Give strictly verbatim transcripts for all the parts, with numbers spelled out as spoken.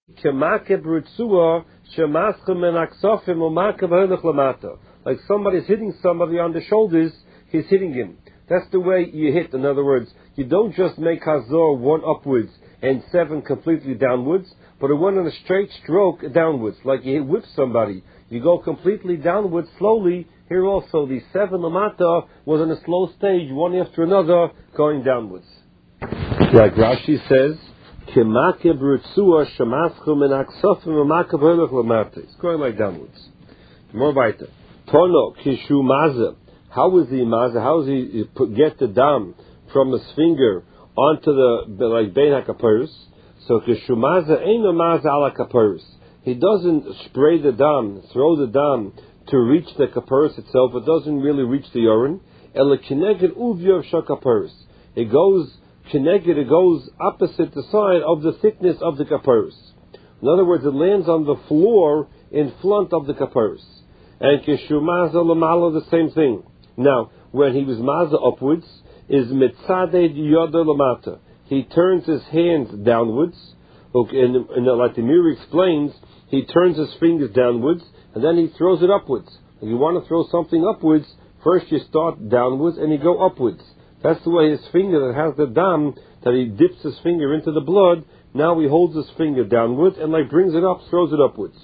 Kemakeb Rutsua, Shemaschem and Aksofim, Umakeb Helech Lamata. Like somebody's hitting somebody on the shoulders, he's hitting him. That's the way you hit. In other words, you don't just make Hazor one upwards and seven completely downwards, but a one on a straight stroke downwards, like you whip somebody. You go completely downwards slowly. Here also, the seven Lamata was in a slow stage, one after another, going downwards. Like Rashi says, Kemakeb Rutsua Shemaschum and Aksofim Umakeb Helech Lamata. It's going like downwards. More weiter. Tono Kishu Maza. How is the Maza? How does he put, get the dam from his finger onto the, like, Bein HaKaparos? So Kishu Maza ain't no Maza ala Kaparos. He doesn't spray the dam, throw the dam to reach the Kaparos itself. It doesn't really reach the urine. Ela Kineged Uvyav Shakaparos. It goes Kineged, it goes opposite the side of the thickness of the Kaparos. In other words, it lands on the floor in front of the Kaparos. And Kishu Maza Lamala, the same thing. Now, when he was Maza upwards, is Mitzaded Yoda Lamata. He turns his hands downwards. Okay, and, and like the Mir explains, he turns his fingers downwards, and then he throws it upwards. If you want to throw something upwards, first you start downwards and you go upwards. That's the way his finger that has the dam, that he dips his finger into the blood, now he holds his finger downwards and like brings it up, throws it upwards.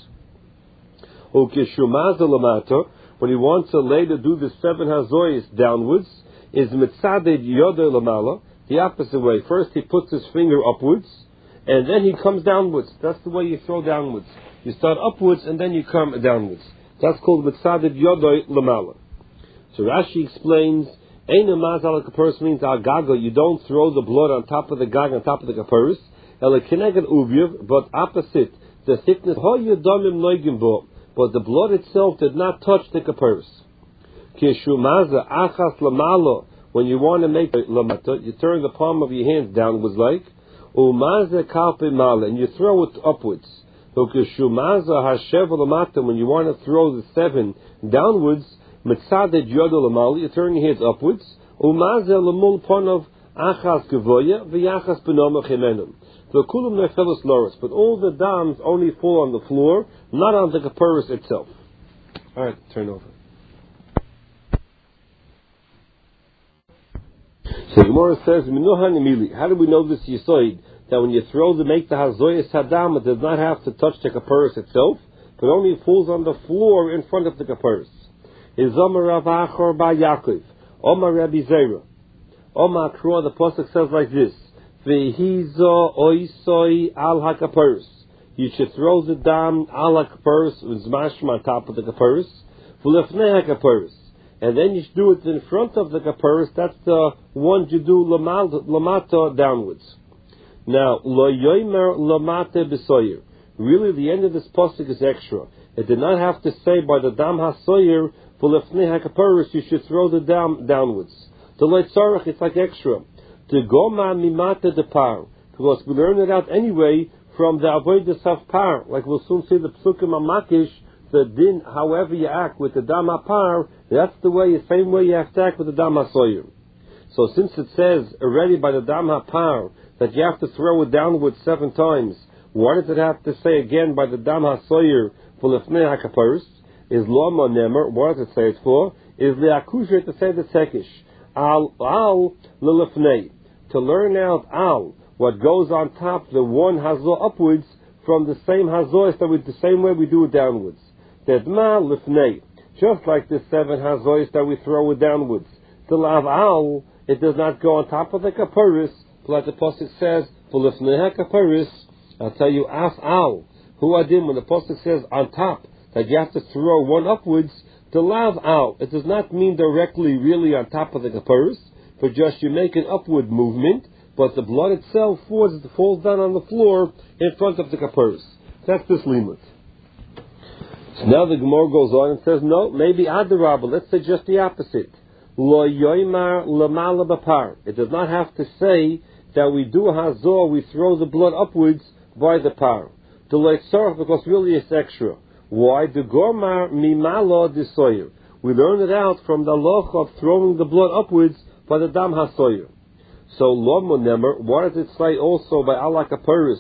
Okay, Shumaza Lamata, when he wants a later do the seven hazoyas downwards, is Mitzaded Yoda Lamala, the opposite way. First he puts his finger upwards, and then he comes downwards. That's the way you throw downwards. You start upwards, and then you come downwards. That's called Mitzaded Yoda Lamala. So Rashi explains, Eina Mazal Kaparis means Agaga, you don't throw the blood on top of the gag, on top of the Kaparis, Ela Kineged Uvyav, but opposite, the thickness, Ho Yodamim Noigim Bo, but the blood itself did not touch the kaparis. Kishumaza achas lamalo. When you want to make lamata, you turn the palm of your hands downwards like umaza kalpe mala, and you throw it upwards. So kishumaza hashev lamata. When you want to throw the seven downwards, mitzaded yoda lamala, you turn your hands upwards. Umaza lamul ponov achas gevoya v'yachas benomach himenum. The kulum nefelos loris, but all the dams only fall on the floor, not on the kaparis itself. All right, turn over. So Gemara says, "Minuhan emili." How do we know this yisoid that when you throw the make the hazoyas hadam, it does not have to touch the kaparis itself, but only falls on the floor in front of the kaparis? Is Omar Rav Achor Bar Yaakov, Omar Rabbi Zera, Omar Krua. The pasuk says like this. Vehizo oisoi al hakaparis. You should throw the dam al hakaparis with zmashma on top of the kaparis. V'lefnei hakaparis. And then you should do it in front of the kaparis. That's the one you do lamata downwards. Now, lo yoimer lamate b'soyer. Really, the end of this pasuk is extra. It did not have to say by the dam hasoyer v'lefnei hakaparis you should throw the dam downwards. The leitzarach, it's like extra. To goma mimata de par, because we learn it out anyway from the avodas of par. Like we'll soon see the psukim amakish, the din. However you act with the dam par, that's the way, the same way you have to act with the dam hasoyer. So since it says already by the dam par that you have to throw it downwards seven times, why does it have to say again by the dam hasoyer for lefnei hakaparis? Is lama nemer? What does it say it for? Is leakusher to say the tekish al al lelefnei. To learn out al, what goes on top, the one hazor upwards, from the same hazor, that we, the same way we do it downwards. That ma lifnei, just like the seven hazors that we throw it downwards. The lav al, it does not go on top of the kaparis, like the pasuk says, for lifnei kaparis. I'll tell you, af al, who adim, when the pasuk says on top, that you have to throw one upwards, the lav al, it does not mean directly, really on top of the kaparis, but just you make an upward movement, but the blood itself falls, falls down on the floor in front of the kaparis. That's this limit. So now the Gemara goes on and says, no, maybe adarabah, let's say just the opposite. Lo yoimar lamala bapar. It does not have to say that we do a hazor, we throw the blood upwards by the par. To leitzarach, because really it's extra. Why? The gormar mimalo disoyer. We learn it out from the loch of throwing the blood upwards by the dam hasoyer. So lo monemer, what does it say also by Allah kaparis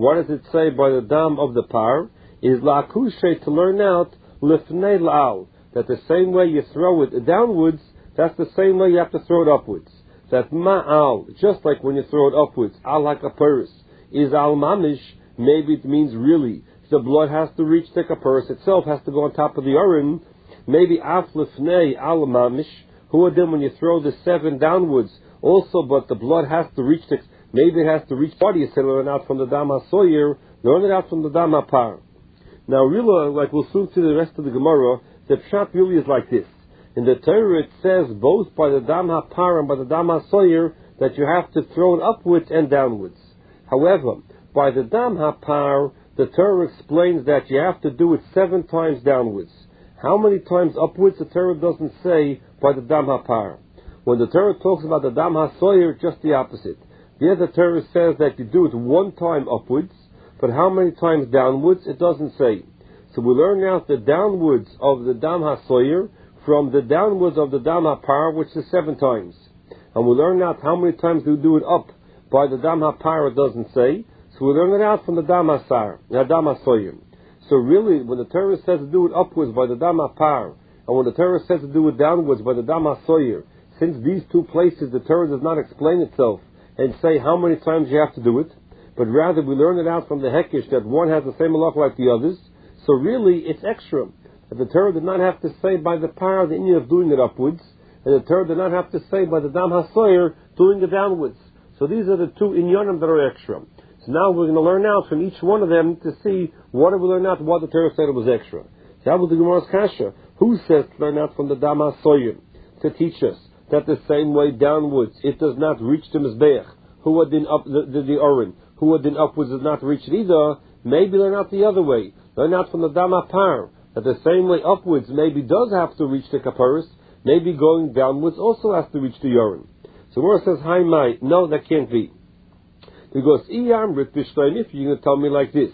What does it say by the dam of the par? Is la'akushe, to learn out lifnei la'al, that the same way you throw it downwards, that's the same way you have to throw it upwards. That ma'al, just like when you throw it upwards, al hakaparis, is al mamish, maybe it means really, the blood has to reach the kaparis itself, has to go on top of the urine. Maybe af lifnei al mamish, who are then when you throw the seven downwards, also, but the blood has to reach the, maybe it has to reach the body, you say learn out from the dam ha-soyer, learn it out from the dam ha-par. Now, really, like we'll soon see the rest of the Gemara, the pshat really is like this. In the Torah it says both by the dam ha-par and by the dam ha-soyer that you have to throw it upwards and downwards. However, by the dam ha-par, the Torah explains that you have to do it seven times downwards. How many times upwards? The Torah doesn't say by the dam ha-par. When the Torah talks about the dam ha-soyer, just the opposite. There the Torah says that you do it one time upwards, but how many times downwards? It doesn't say. So we learn now the downwards of the dam ha-soyer from the downwards of the dam ha-par, which is seven times. And we learn out how many times we do it up by the dam ha-par, it doesn't say. So we learn it out from the dam ha-sar, the dam ha-soyer. So really, when the Torah says to do it upwards by the dam ha-par, and when the Torah says to do it downwards by the dam ha-soyer, since these two places the Torah does not explain itself and say how many times you have to do it, but rather we learn it out from the Hekesh that one has the same halach like the others, so really it's extra. That the Torah did not have to say by the par the Indian of doing it upwards, and the Torah did not have to say by the dam ha-soyer doing it downwards. So these are the two inyanim that are extra. So now we're going to learn out from each one of them to see what did we learn out, what the Torah said it was extra. So that was the Gemara's kasha. Who says to learn out from the dam ha-soyer to teach us that the same way downwards it does not reach the mizbeach? Who would then up the, the, the oren? Who would then upwards does not reach it either? Maybe learn out the other way. Learn out from the dam ha-par that the same way upwards maybe does have to reach the kaparis. Maybe going downwards also has to reach the urine. So Gemara says, "Hi, my no, that can't be." Because if you're going to tell me like this,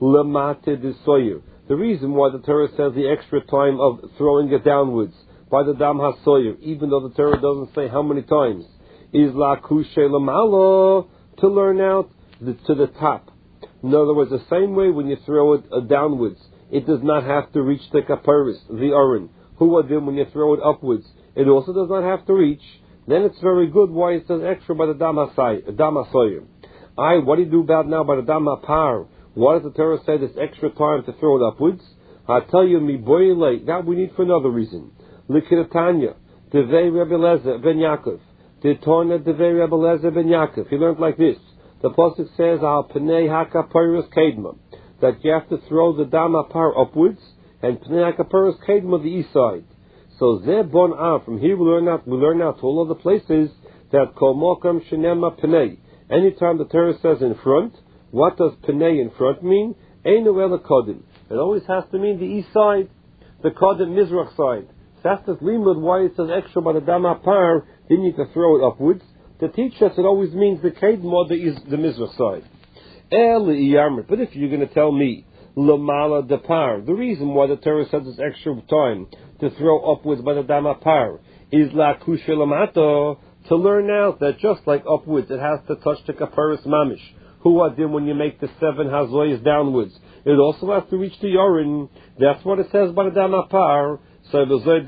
the reason why the Torah says the extra time of throwing it downwards by the dam ha-soyer, even though the Torah doesn't say how many times, is la kushe lamalo, to learn out the, to the top. In other words, the same way when you throw it uh, downwards, it does not have to reach the kaparis, the oren. Who are then when you throw it upwards, it also does not have to reach. Then it's very good why it says extra by the dam ha-soyer. I, what do you do about now by the dam ha-par? What does the Torah say this extra time to throw it upwards? I tell you, mi boile, that we need for another reason. Likiratanya, Devei Rebbe Lezer ben Yaakov, Detona Devei Rebbe Lezer ben Yaakov. He learned like this. The pasuk says, Al Pnei Hakaparis Kedma, that you have to throw the dam ha-par upwards, and Pnei Hakaparis Kedma the east side. So Zeh Bon Av, from here we learn out, we learn out to all other places that Kol Mokam Shenema Pnei. Anytime the Torah says in front, what does Pnei in front mean? Einu Ela Kodim. It always has to mean the east side, the Kodim Mizrach side. That's the limud why it says extra by the dam ha-par, then you can throw it upwards. To teach us, it always means the Kedma, the, the Mizrach side. But if you're going to tell me, Lamala de par, the reason why the Torah says this extra time to throw upwards by the dam ha-par is la kushe lamato, to learn out that just like upwards, it has to touch the kaparis mamish. Who are then when you make the seven hazoyas downwards? It also has to reach the urine. That's what it says by the dam ha-par. So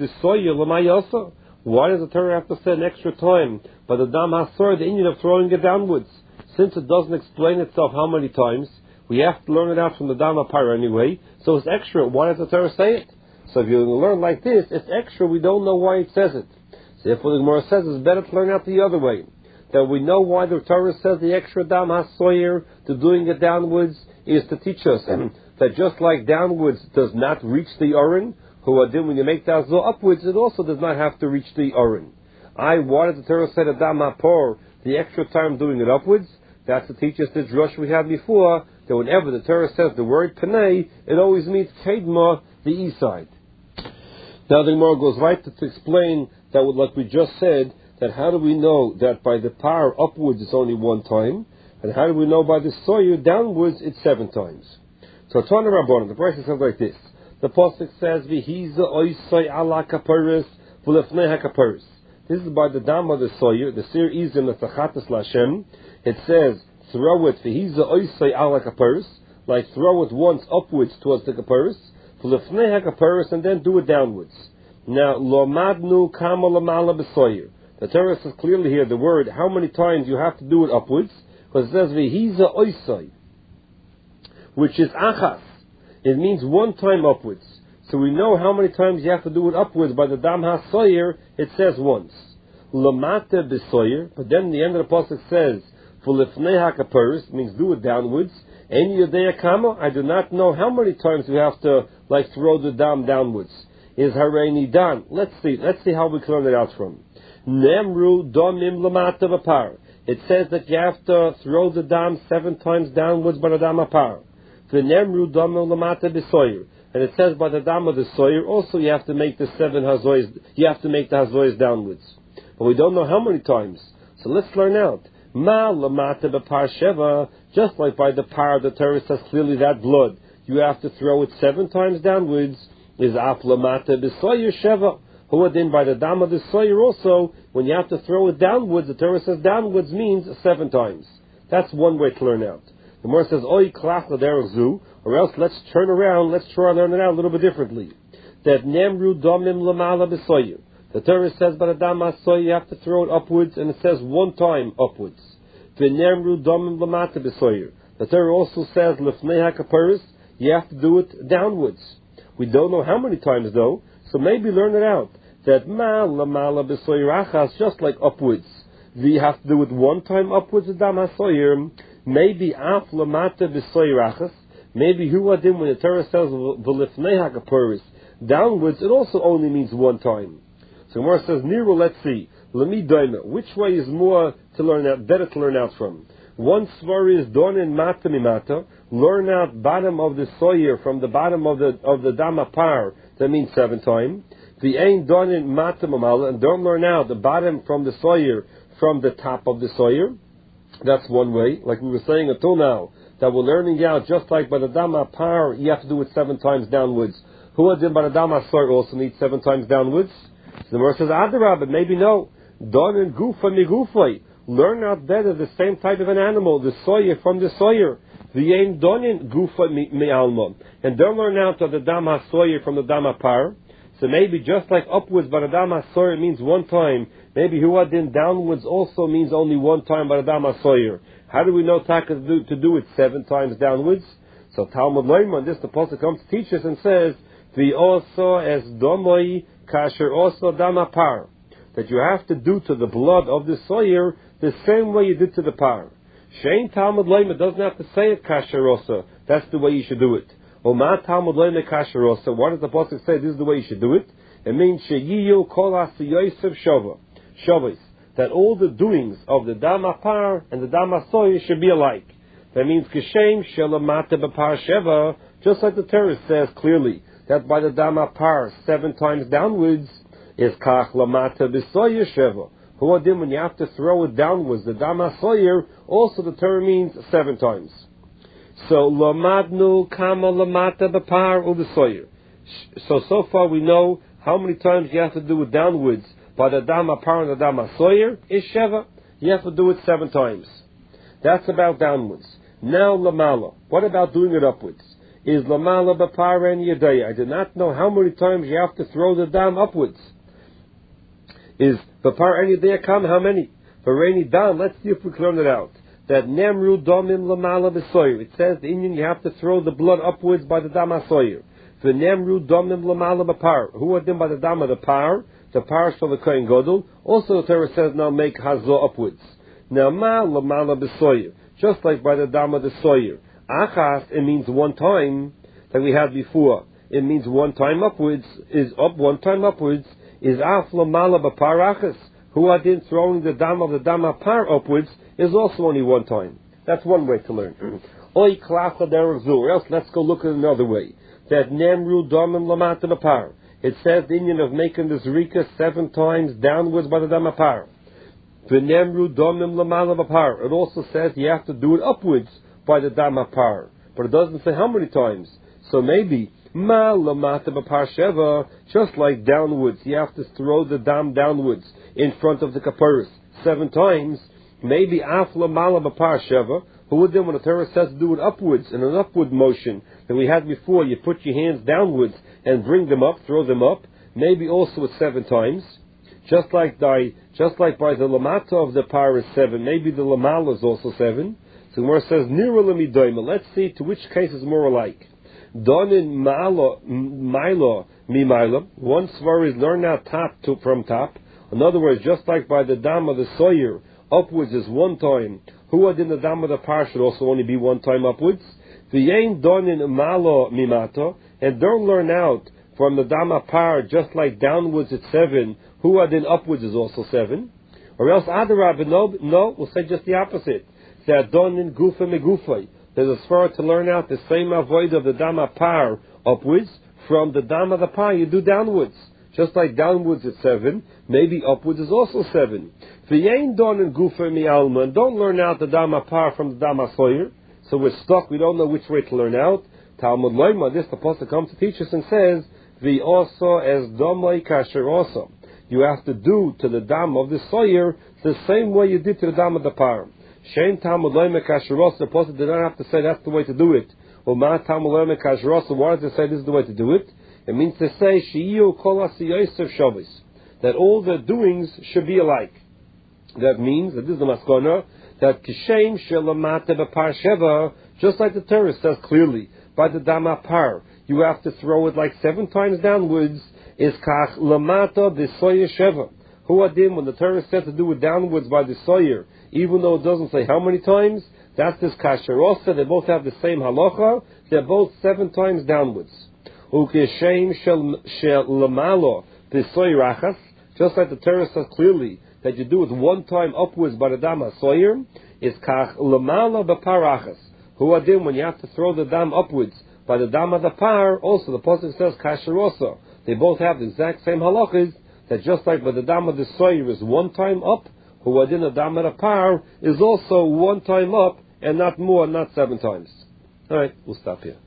why does the Torah have to say an extra time by the dam ha-soyer, the Indian of throwing it downwards? Since it doesn't explain itself how many times, we have to learn it out from the dam ha-par anyway. So it's extra. Why does the Torah say it? So if you learn like this, it's extra. We don't know why it says it. So therefore the Gemara says it's better to learn out the other way. That we know why the Torah says the extra dam ha-soyer to doing it downwards is to teach us that just like downwards does not reach the urine, who are then when you make the azor upwards, it also does not have to reach the urine. I, why does the Torah say the dam ha-par, the extra time doing it upwards? That's to teach us the drush we had before, that whenever the Torah says the word Pnei, it always means Kedma, the east side. Now the Gemara goes right to, to explain that, like we just said, that how do we know that by the par upwards it's only one time, and how do we know by the soyer downwards it's seven times? So Tana Rabbanan, the price says like this. The pasuk says, "V'hiza oisay ala kaparis v'lefnei hakaparis." This is by the dam of the soyer, the sir izim the tachatas lashem. It says throw it, v'hiza oisei ala kaparis, like throw it once upwards towards the kaparis, v'lefnei ha-kaparis, and then do it downwards. Now, lo madnu kama lamala b'soyer. The Torah says clearly here the word, how many times you have to do it upwards, because it says v'hiza oisei, which is achas. It means one time upwards. So we know how many times you have to do it upwards. By the dam ha-soyer, it says once. Lamata b'soyer, but then the end of the pasuk says, v'lefnei ha-kaparis, means do it downwards. En yodea kama, I do not know how many times we have to, like, throw the dam downwards. Is hareini dan. Let's see, let's see how we can learn it out from. Nemru domim lamata v'par. It says that you have to throw the dam seven times downwards by the dam ha-par. V'nemru domim lamata b'soyer. And it says by the dam of the soyer, also you have to make the seven hazoyas, you have to make the hazoyas downwards. But we don't know how many times. So let's learn out. Ma lamata b'par sheva, just like by the par, the Torah says clearly that blood, you have to throw it seven times downwards, is af lamata b'soyer sheva. Who then by the dam of the soyer also, when you have to throw it downwards, the Torah says downwards means seven times. That's one way to learn out. The Gemara says, Oy klach l'derech zu, or else let's turn around, let's try and learn it out a little bit differently. That nemru domim lamala b'soyer. The Torah says by the dam ha-soyer you have to throw it upwards, and it says one time upwards. V'nemru domim lamata b'soyer. The Torah also says lefnei ha-kaparis, you have to do it downwards. We don't know how many times though, so maybe learn it out. That ma lamala b'soyer achas, just like upwards. We have to do it one time upwards the dam ha-soyer. Maybe af lamata b'soyer achas. Maybe huadim, when the Torah says v'lifnei ha-kaparis, downwards, it also only means one time. So Gemara says, Nero, let's see. Lemi daima. Which way is more to learn out, better to learn out from? One svar is donin mata mimata. Learn out bottom of the soyer from the bottom of the of the dam ha-par. That means seven times. The ain donin mata mamala, and don't learn out the bottom from the soyer from the top of the soyer. That's one way. Like we were saying until now, that we're learning out just like by the dam ha-par, you have to do it seven times downwards. Who did by the dam ha-soyer also needs seven times downwards? So the Gemara says, Adarab, but maybe no. Don and gufa migufay. Learn out better the same type of an animal, the soyer from the soyer. The aim donin gufa mi'alma. And don't learn out of the dam ha-soyer from the dam ha-par. So maybe just like upwards by the dam ha-soyer means one time, maybe huadin downwards also means only one time by the dam ha-soyer. How do we know Taka to do, to do it seven times downwards? So Talmud Loima, on this the Apostle comes to teach us and says, the also as domoi kasher also dam ha-par, that you have to do to the blood of the soyer the same way you did to the par. Shein Talmud Loima doesn't have to say it kasher also. That's the way you should do it. Oma Talmud Loima kasher also. What does the Apostle say? This is the way you should do it. It means sheyiyu kol hasiyosev shova shavos, that all the doings of the dam ha-par and the dam ha-soyer should be alike. That means kishem shelamata b'par sheva, just like the Torah says clearly that by the dam ha-par seven times downwards is kach lamata b'soyer sheva. Huadim, when you have to throw it downwards, the dam ha-soyer, also the Torah means seven times. So lamadnu kama lamata b'par u'b'soyer. So so far we know how many times you have to do it downwards by the dam ha-par and the dam ha-soyer is sheva. You have to do it seven times. That's about downwards. Now lamala. What about doing it upwards? Is lamala b'par and yadaya. I do not know how many times you have to throw the dam upwards. Is b'par and yadaya come? How many? For rainy dam, let's see if we can learn it out. That nemru domim lamala b'soyer. It says the Indian you have to throw the blood upwards by the dam ha-soyer. The nemru domim lamala b'par. Who are them by the dam of the par? The par is for the kohen gadol. Also the Torah says now make hazo upwards. Now ma lamala b'soyer. Just like by the dam of the soyer. Achas, it means one time, that we had before. It means one time upwards, is up one time upwards, is af lamala b'par achas. Who are then throwing the dam of the dam ha-par upwards is also only one time. That's one way to learn. Oy klach l'derech zu, or else let's go look at another way. That nemru domim lamata b'par. It says the Indian of making the zrika seven times downwards by the dam ha-par. V'nemru domim lamala b'par. It also says you have to do it upwards by the dam ha-par, but it doesn't say how many times. So maybe ma lamata b'par sheva, just like downwards, you have to throw the dam downwards in front of the kaparis seven times. Maybe af lamala b'par sheva, Who would then, when the Torah says to do it upwards, in an upward motion that we had before, you put your hands downwards and bring them up, throw them up, maybe also it's seven times. Just like by, just like by the lamata of the par is seven, maybe the lamala is also seven. So the Gemara says, Nira l'midoima. Let's see to which case is more alike. Donin ma'ala, ma'ila, mi ma'ila. One svar is learn out top to, from top. In other words, just like by the dam of the soyer, upwards is one time. Who had in the dam of the par should also only be one time upwards. V'yein donin ma'ala mimata. And don't learn out from the dam of par, just like downwards it's seven. Who had in upwards is also seven. Or else adarab, no, no, we'll say just the opposite. That donin gufa megufay. There's a svara to learn out the same avoid of the dama par upwards. From the dama the par you do downwards. Just like downwards it's seven, maybe upwards is also seven. V'yein donin gufa mi alma. Don't learn out the dama par from the dama soyer. So we're stuck. We don't know which way to learn out. Talmud Loima, this the pasuk comes to teach us and says, "The also as domai kasher also." You have to do to the dam of the soyer the same way you did to the dam of the par. Shein Talmud Loima kasher also. The pasuk did not have to say that's the way to do it. Or ma Talmud Loima kasher also. Why does it say this is the way to do it? It means to say sheiyu kol asiyosef shavis, that all the doings should be alike. That means that this is the maskana that kishem shelamate b'par sheva, just like the Torah says clearly by the dama par, you have to throw it like seven times downwards. Is kach lamata the soyer sheva. Who adim when the Torah said to do it downwards by the soyer, even though it doesn't say how many times, that's this kasher also. They both have the same halacha. They're both seven times downwards. Ukeshem shel lamalo the soyer achas, just like the Torah says clearly that you do it one time upwards by the dam soyer, is kach lamala b'parachas. Who adim when you have to throw the dam upwards by the dam of the par, also the pasuk says kasher also. They both have the exact same halachas, that just like by the dam of the soyer is one time up, who adim the dam of the par is also one time up, and not more, not seven times. Alright, we'll stop here.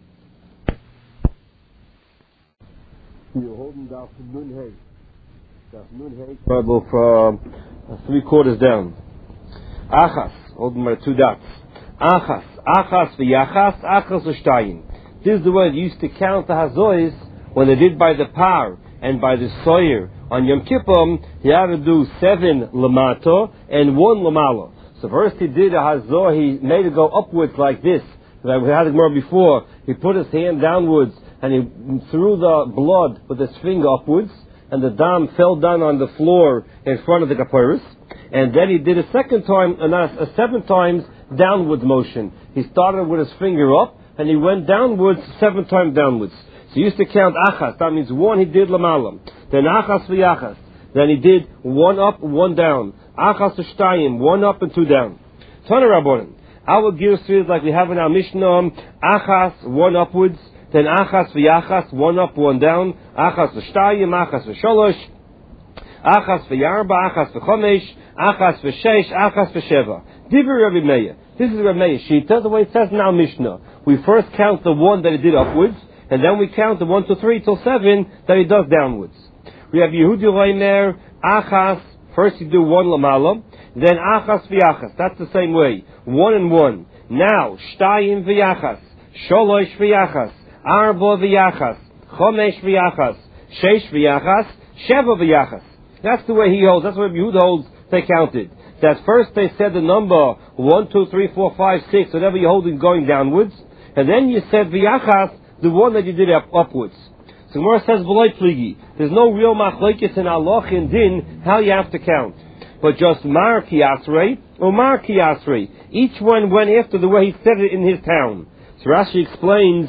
You're holding down from Nun Hay. Nun Hay. Bible from uh, three quarters down. Achas, holding my two dots. Achas, achas v'yachas, achas v'shtayim. This is the way they used to count the hazois when they did by the par and by the soyer. On Yom Kippur, he had to do seven lamato and one lamala. So first he did a hazor, he made it go upwards like this. Like we had it more before. He put his hand downwards and he threw the blood with his finger upwards, and the dam fell down on the floor in front of the kapiris. And then he did a second time, and a seven times downwards motion. He started with his finger up, and he went downwards seven times downwards. So he used to count achas. That means one he did lamalam. Then achas v'yachas. Then he did one up, one down. Achas v'shtayim, one up and two down. Tana Rabbanan. Our gear is like we have in our Mishnah, achas, one upwards. Then achas v'yachas, one up, one down. Achas v'shtayim, achas v'sholosh. Achas v'yarba, achas v'chomesh. Achas v'sheish, achas v'sheva. Divrei Rabbi Meir. This is Rabbi Meir Shita, the way it says in our Mishnah. We first count the one that he did upwards, and then we count the one to three till seven that he does downwards. We have Yehudi Reimer, achas, first you do one lamala, then achas v'yachas, that's the same way, one and one. Now, shtayim v'yachas, sholosh v'yachas, arba v'yachas, chomesh v'yachas, sheish v'yachas, sheva v'yachas. That's the way he holds, that's what Yehudi holds, they counted. That first they said the number one, two, three, four, five, six, whatever you're holding going downwards, and then you said v'yachas, the one that you did up, upwards. So Gemara says v'loy pligi. There's no real machlokes in halach and din how you have to count, but just mar kiyasrei or mar kiyasrei. Each one went after the way he said it in his town. So Rashi explains.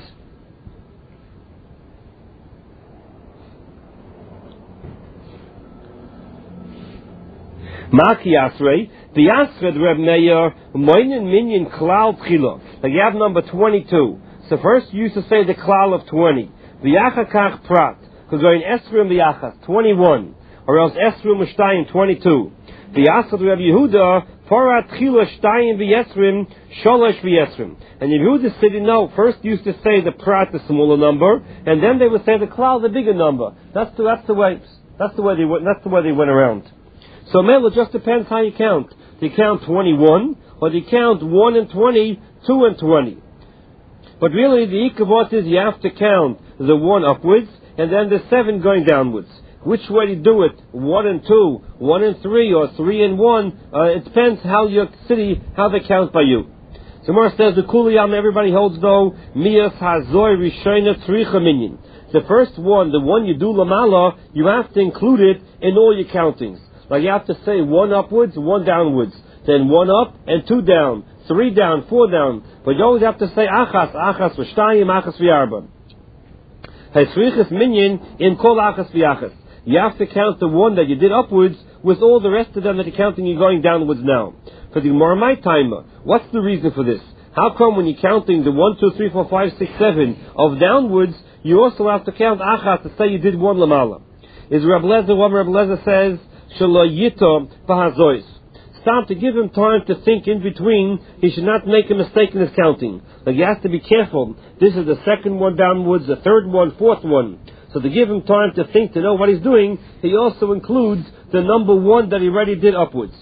Mar kiyasrei. The Yasred Reb Meir moinen minyan klal tchila. Like you have number twenty-two. So first you used to say the klal of twenty. V'yachakach prat. Because going esrim v'yachas, twenty-one. Or else esrim v'shtayim, twenty-two. V'yasad Reb Yehuda, parat chila shtayim v'yesrim, sholosh v'yesrim. And Yehuda said, no, first you used to say the prat, the smaller number, and then they would say the klal, the bigger number. That's the, that's the way, that's the way they went, that's the way they went around. So Mela, just depends how you count. Do you count twenty-one, but you count one and twenty, two and twenty. But really, the ikavot is you have to count the one upwards, and then the seven going downwards. Which way do you do it? One and two, one and three, or three and one? Uh, it depends how your city, how they count by you. So Gemara says the kuliyam, everybody holds though miyas hazoi rishayna tzricha minyan. The first one, the one you do lamala, you have to include it in all your countings. Like you have to say one upwards, one downwards, then one up and two down, three down, four down. But you always have to say achas, achas v'shtayim, achas v'yarba. Ha'tzrichas minyan in kol achas v'yachas. You have to count the one that you did upwards with all the rest of them that you're counting you're going downwards now. For the Gemara my timer, what's the reason for this? How come when you're counting the one, two, three, four, five, six, seven of downwards, you also have to count achas to say you did one lamala? Is Rabbi Lezer, what Rabbi Lezer says, shelo yito b'hazois. Stop to give him time to think in between. He should not make a mistake in his counting. Like he has to be careful. This is the second one downwards, the third one, fourth one. So to give him time to think, to know what he's doing, he also includes the number one that he already did upwards.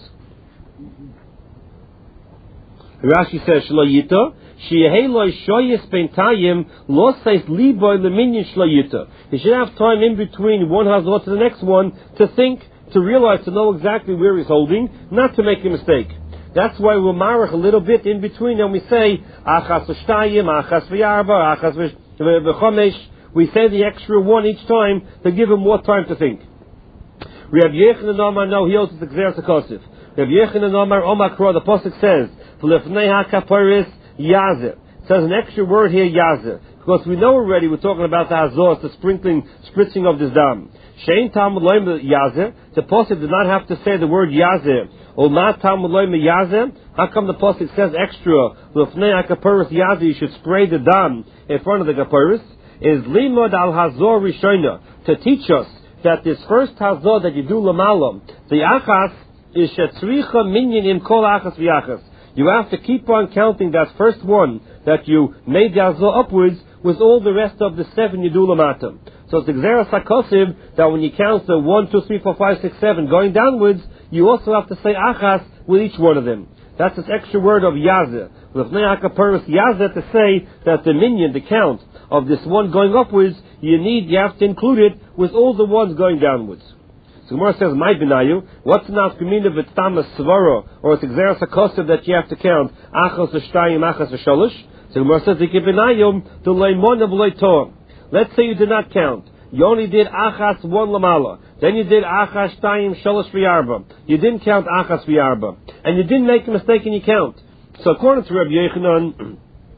Rashi says, Shlo Yita, Shi'eheloi shoyes beintayim, lo seis liboy leminyan shlo yita. He should have time in between one hazot to the next one to think, to realize, to know exactly where he's holding, not to make a mistake. That's why we'll marach a little bit in between and we say, achas v'shtayim, achas v'yarba, achas v'chomesh. We say the extra one each time to give him more time to think. Rabbi Yechanan Omar, no, he also declares a kosif. Rabbi Yechanan Omar, Omar Kro, the pasuk says, V'lefnei ha'kaparis yazir. It says an extra word here, yazir. Because we know already, we're talking about the hazor, the sprinkling, spritzing of this dam. Shein Talmud loim yazir. The pasuk did not have to say the word yazir. Or ma Talmud loim yazir. How come the pasuk says extra? V'lefnei ha'kaparis yazir, you should spray the dam in front of the kaparis. Is limod al hazor rishona, to teach us that this first hazor that you do lamalam, the achas is shetzricha minyan im kol achas v'yachas. You have to keep on counting that first one that you made the hazor upwards with all the rest of the seven you do lamatam. So it's exeras hakosiv that when you count the one, two, three, four, five, six, seven going downwards, you also have to say achas with each one of them. That's this extra word of yazeh. With ne'akaparis yazeh to say that the minyan, the count of this one going upwards, you need, you have to include it with all the ones going downwards. So Gemara says, "My benayu, what's the nafkamina v'tama svara, or it's exeras hakosiv that you have to count achas v'shtayim, achas v'sholosh?" So Gemara says, "Ikibenayum to leimona v'leitor." Let's say you did not count. You only did achas one lamala. Then you did achas shtayim shalosh v'yarba. You didn't count achas v'yarba, and you didn't make a mistake in your count. So according to Rabbi Yechanan,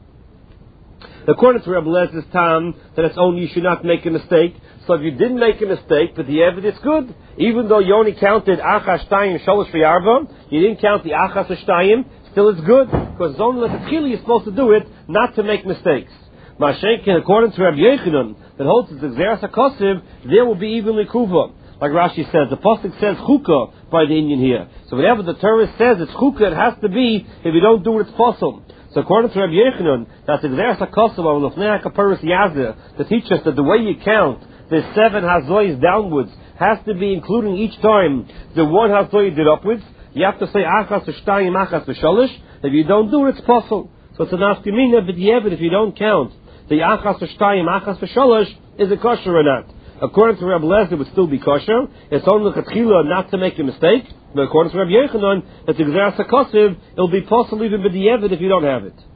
according to Rabbi Lezer's tam, that it's only you should not make a mistake. So if you didn't make a mistake, but the evidence is good, even though you only counted achas shtayim shalosh v'yarba, you didn't count the achas shtayim, still it's good, because it's only the chili you're supposed to do it, not to make mistakes. Mashenkin, according to Rabbi Yechanan, that holds the Xeras HaKosiv, there will be evenly kuva. Like Rashi says, the pasuk says chukah by the Indian here. So whatever the Torah says, it's chukah, it has to be, if you don't do it, it's possible. So according to Rabbi Yechanan, that's the Xeras HaKosiv, of Lefnei HaKaparis Yazeh, to teach us that the way you count, the seven hazois downwards, has to be including each time the one hazoy you did upwards. You have to say achas v'shtayim, achas v'shalish. If you don't do it, it's possible. So it's an afkamina, but yeah, but if you don't count the achas v'shtayim, achas v'shalosh, is it kosher or not? According to Rabbi Lezer, it would still be kosher. It's only chetchila not to make a mistake. But according to Rabbi Yechanan, it's exeras hakosiv. It'll be possible even b'di'evet if you don't have it.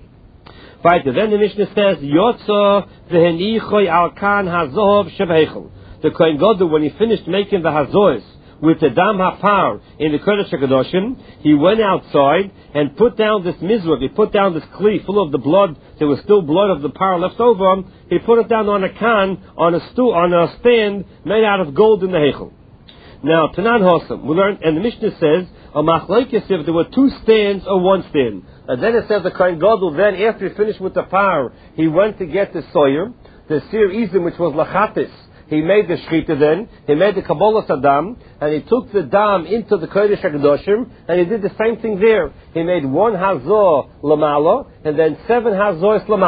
Right. Then the Mishnah says, Yotza v'henichoy al kan hazov shebeichel. The Kohen Gadol, when he finished making the hazois with the dam hapar in the Kodesh HaKadoshim, he went outside and put down this mizrach, he put down this kli full of the blood, there was still blood of the par left over, he put it down on a can, on a stool, on a stand made out of gold in the Heichel. Now, Tanan Hosam, we learned, and the Mishnah says, a machlekes if there were two stands or one stand. And then it says the Kohen Gadol, then after he finished with the par, he went to get the soyer, the sir izim, which was lachatis. He made the shchita then, he made the Kabbalah Saddam, and he took the dam into the Kodesh HaKadoshim, and he did the same thing there. He made one hazor lamala, and then seven hazors lamata.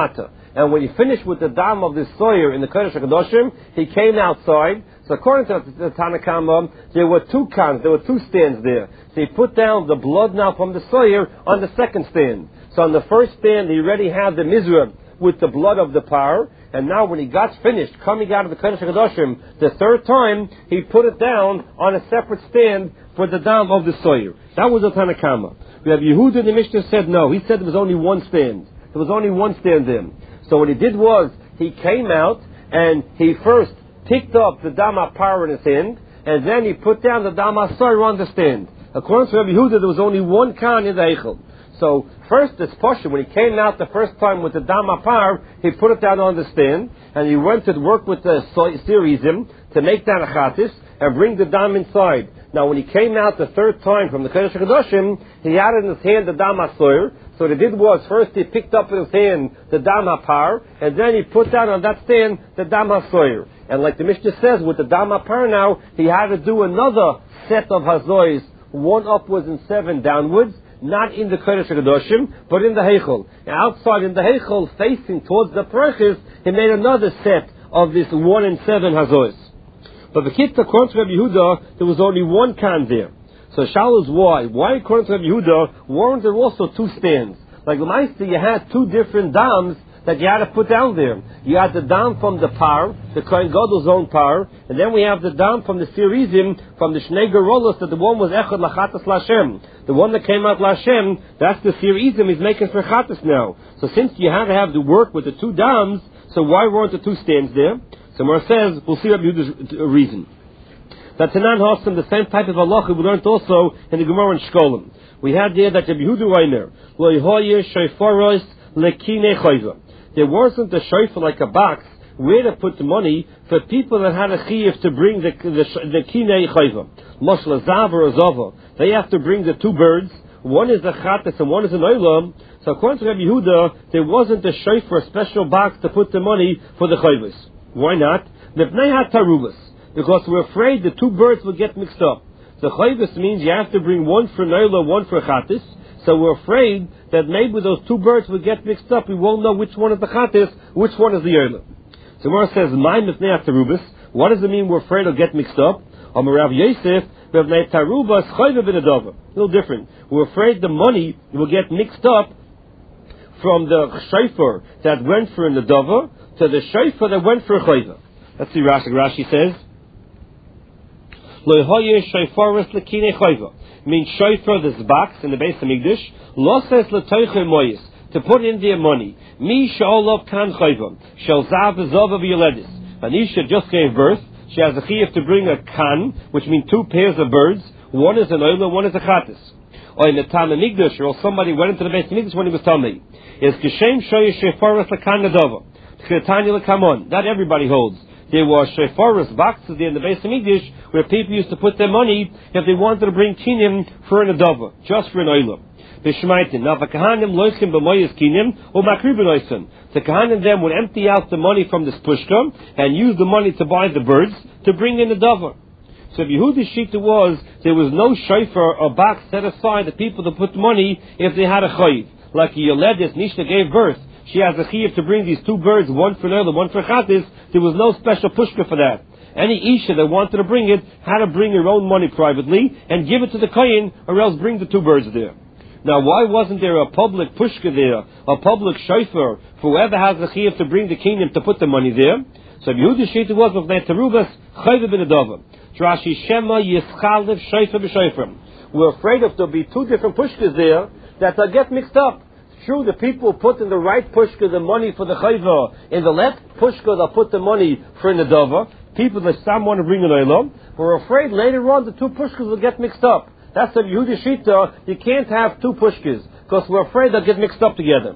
and when he finished with the dam of the soyer in the Kodesh HaKadoshim, he came outside. So according to the Tanna Kama, there were two cans, there were two stands there. So he put down the blood now from the soyer on the second stand. So on the first stand, he already had the mizrah with the blood of the par, and now when he got finished coming out of the Kodesh HaKadoshim the third time, he put it down on a separate stand for the dam of the soyer. That was the Tanna Kama. We have Yehuda, the Mishnah said no. He said there was only one stand. There was only one stand there. So what he did was, he came out, and he first picked up the dam par in his hand, and then he put down the dam soyer on the stand. According to Rabbi Yehuda, there was only one kan in the Eichel. So first, it's Pasha. When he came out the first time with the dam par, he put it down on the stand, and he went to work with the serizim to make that a chatis and bring the dam inside. Now, when he came out the third time from the Kodesh HaKadoshim, he had in his hand the dam soyer. So what he did was, first he picked up in his hand the dam par, and then he put down on that stand the dam soyer. And like the Mishnah says, with the dam par now, he had to do another set of hazois, one upwards and seven downwards, not in the Kodesh HaKadoshim, but in the Heichel. And outside in the Heichel, facing towards the Parachis, he made another set of this one and seven hazois. But the Kitzah, according to Rabbi Yehuda, there was only one can there. So Shal is why. Why, according to Rabbi Yehuda, weren't there also two stands? Like the Meister, you had two different dams that you had to put down there. You had the dam from the par, the Kohen Gadol's own par, and then we have the dam from the Sirizim, from the Shnei Gerolos, that the one was Echad Lachatas Lashem. The one that came out Lashem, that's the Sirizim, he's making for Chatas now. So since you had to have the work with the two dams, so why weren't the two stands there? So Mar says, we'll see Rabbi Yehuda's reason. That Tanan Hossam, the same type of halacha we learned also in the Gemara in Shkolim. We had there that Rabbi Yehuda Reiner, Lo Yehoye Shayfaros Lekine Chayva. There wasn't a shofar like a box where to put the money for people that had a chiyuv to bring the the, the kinei chayva. Moshe zav or zava. They have to bring the two birds. One is a chatas and one is an olam. So according to Rabbi Yehuda, there wasn't a shofar, a special box to put the money for the chayvas. Why not? Mepnei hatarubas. Because we're afraid the two birds will get mixed up. The chayvas means you have to bring one for an olam, one for a chatas. So we're afraid that maybe those two birds will get mixed up. We won't know which one is the chatis, which one is the olam. So Gemara says, "My mifnei tarubas." What does it mean? We're afraid it'll get mixed up. Amar Rav Yosef, mifnei tarubas chayva ben adava. A little different. We're afraid the money will get mixed up from the shofar that went for an adava to the shofar that went for a chayva. Let's see. Rashi. Rashi says, "Lo haye shofaris lekine chayva." Means shofar, this box in the base of Migdash, loses l'toiche moyes, to put in their money. Mi sha'olov kan chayvam, shel zav v'zova v'yoledis. Anisha just gave birth. She has a chiyuv to bring a kan, which means two pairs of birds. One is an oila, one is a chatis. Or in the Tama Migdash, or somebody went into the base of Migdash when he was Tamei. Is kishem shoyish shofaris l'kan nadova. T'chirtani l'kamon. Not everybody holds. There were shofaris boxes there in the base of Migdash where people used to put their money if they wanted to bring kinim for an adava, just for an oilam. B'shmaitin. Now the kahanim loichim b'moyes kinim or makri b'noisen. The kahanim then would empty out the money from this pushka and use the money to buy the birds to bring in the adava. So if Yehuda's shita was, there was no shofar or box set aside the people to put money if they had a chayiv. Like a yoledis, Nishna gave birth. She has a chiyuv to bring these two birds, one for Nola, one for Chatis. There was no special pushka for that. Any Isha that wanted to bring it had to bring her own money privately and give it to the Kohen, or else bring the two birds there. Now, why wasn't there a public pushka there, a public shofar, for whoever has the chiyuv to bring the kingdom to put the money there? So Yehuda's shita was of the Terubas chayva ben adava. Rashi Shema yischalev shofar b'shofar. We're afraid if there'll be two different pushkas there that they'll get mixed up. True, the people put in the right pushka the money for the chayva. In the left pushka, they'll put the money for the dava. People that some want to bring an olam. We're afraid later on the two pushkas will get mixed up. That's the Yehuda shita. You can't have two pushkas because we're afraid they'll get mixed up together.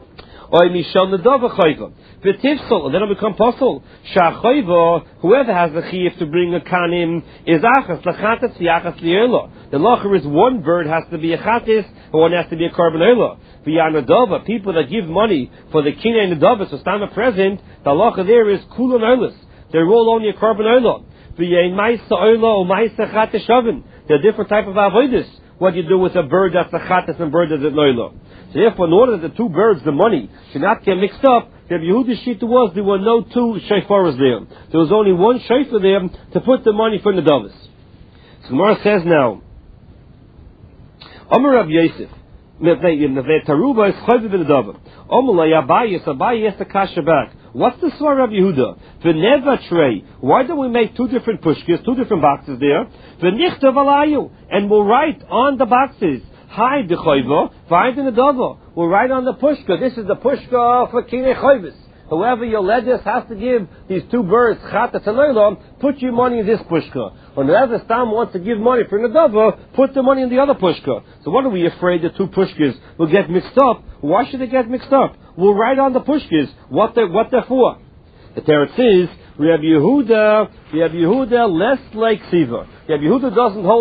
Oy mishal nedava chayva. V'tivsol, and then it'll become possible. Sha'chayva, whoever has the chiyuv to bring a kanim, is achas lachatas v'achas li'ela. The lacher is one bird has to be a chatis, and one has to be a carbon oila. V'yanadava, people that give money for the kinei nedava, so stand a present, the lacher there is kulan oilas. They're all only a carbon oila. V'yain maisa oila or maisa chatis shavin. They're different type of avoidus. What you do with a bird that's a chatis and a bird that's a oila. So therefore, in order that the two birds, the money, should not get mixed up, Rabbi Yehuda's shita was there were no two shayfaras there. There was only one shayfar there to put the money for Nedavos. So Gemara says now, Amar Rabbi Yosef, Taruba is chayv b'Nedava. Omulay Abayis, Abayis the kasha back. What's the svar Rabbi Yehuda? V'neva trey. Why don't we make two different pushkas, two different boxes there? V'nichtav alayu, and we'll write on the boxes. Hi b'chayva, v'ay b'Nedava. We'll write on the pushka. This is the pushka for kinei chayvis. Whoever your ledges has to give these two birds chata telolam, put your money in this pushka. When whoever Stam wants to give money for Nedava, put the money in the other pushka. So what are we afraid the two pushkas will get mixed up? Why should they get mixed up? We'll write on the pushkas what they're, what they're for. The Teretz says, Rabbi Yehuda, Rabbi Yehuda less like Siva. Rabbi Yehuda doesn't hold